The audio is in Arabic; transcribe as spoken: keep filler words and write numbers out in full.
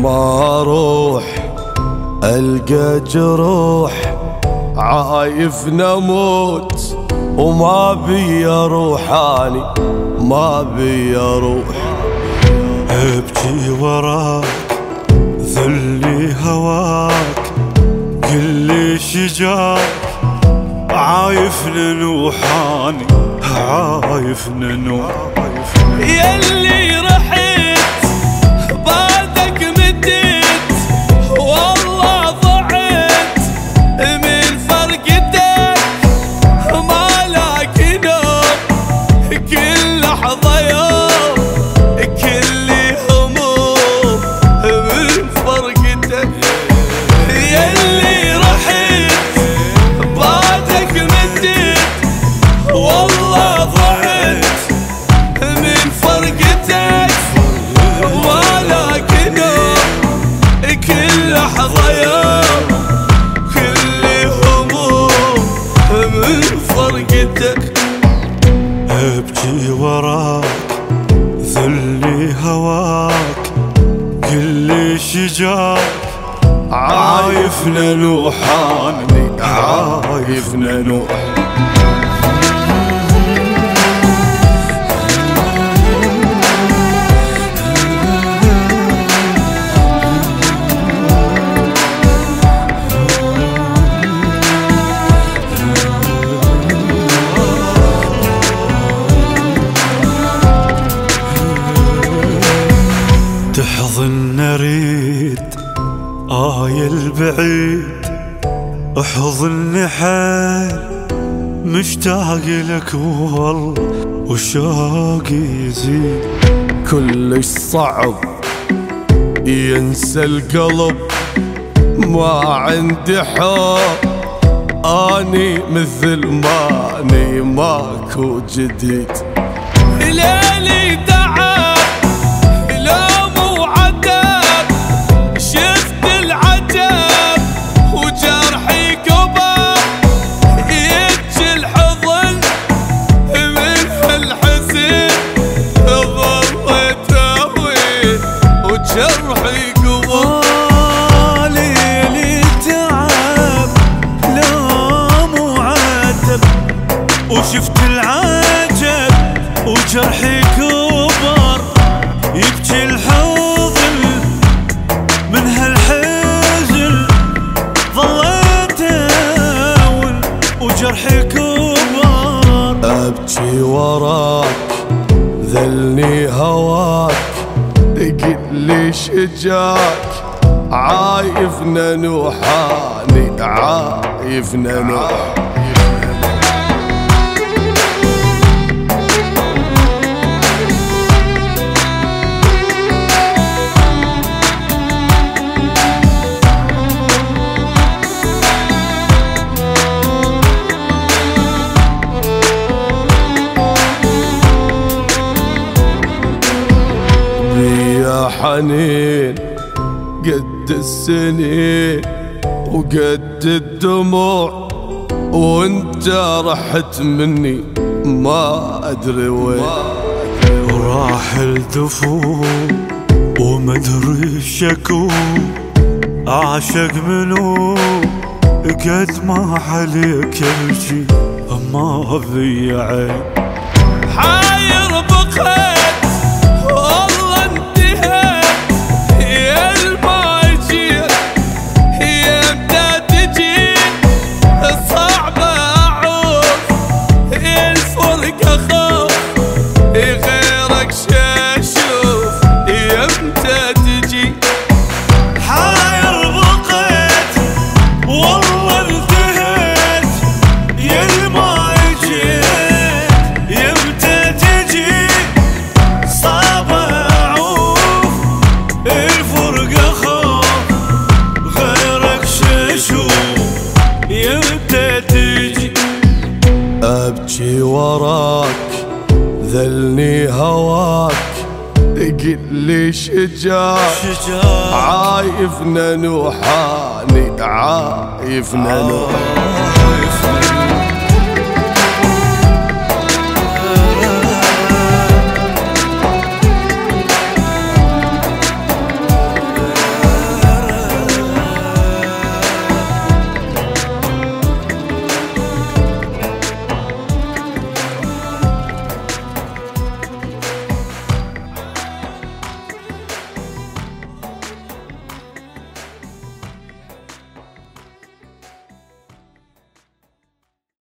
ما اروح القى جروح عايف نموت وما بي اروح اني ما بي اروح. ابكي وراك ذلي هواك كل شجاك عايف ننوح اني عايف ننوح. يلي رحت بعدك مديت والله ضعت من فرقتك ما لاقي نوم كل لحظة يوم كل هموم من فرقتك. يلي رحت بعدك مديت والله ضعت من فرقتك ولاك نوم كل لحظة يوم كل هموم من فرقتك. ابكي وراك ذلي هواك كل شجاك عايف ننوح اني عايف ننوح. تحضن اريد آي البعيد احضني حيل مشتاق لك والله وشوقي يزيد. كلش صعب ينسى القلب ما عندي حب اني مثل ماني ماكو جديد. ليلي تعب لوم وعذاب شفت العجب وجرحي كبر يبكي الحضن من هالحزن ظليت اهوي وجرحي كبر. ليلي تعب لوم وعذب وشفت العجب وجرحي كبر يبكي الحضن من هالحزن ظليت اول وجرحي كبر. ابكي وراك ذلني هواك قلي شجاك عايف ننوح اني عايف ننوح. يا حنين قد السنين وقد الدموع وانت رحت مني ما ادري وين. وراح الدفوع ومدري شكو اعشق منو قد ما عليك الجي ما في عين. حاير بقيت والله انتهيت يا الماجير يمتى تجي صعب اعوف الفرقة خوف غيرك شي اشوف يمتى تجي. حاير بقيت والله انتهيت يا الماجير يمتى تجي صعب اعوف الفرقة خوف غيرك ششوف يمتى تجي. ابكي وراك ذلني هواك قلي شجاك عايف ننوح اني عايف ننوح.